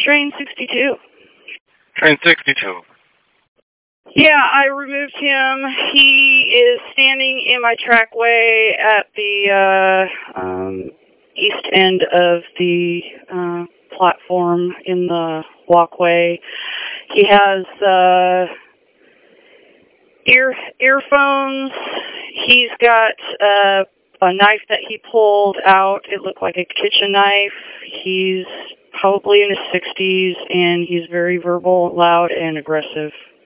Train 62. Train 62. Yeah, I removed him. He is standing in my trackway at the east end of the platform in the walkway. He has earphones. He's got a knife that he pulled out. It looked like a kitchen knife. He's probably in his 60s, and he's very verbal, loud, and aggressive.